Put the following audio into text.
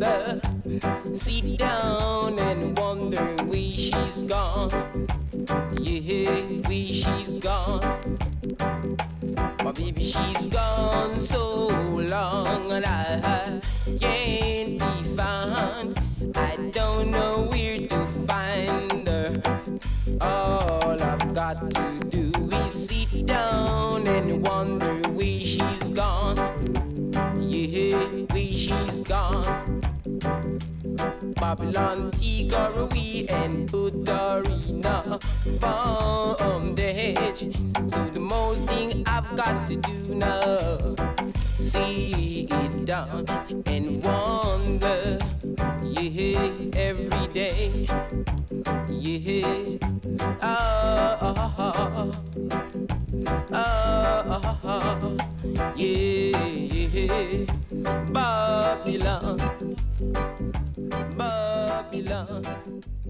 wonder, sit down and wonder where she's gone. Yeah, where she's gone. My baby, she's gone so long and I can't be found. I don't know where to find her. All I've got to do is sit down and wonder where she's gone. Yeah, where she's gone. Babylon, take her away and put her in a bondage. So the most thing I've got to do now, sit down and wonder. Yeah, every day. Yeah, yeah, Babylon, Babylon.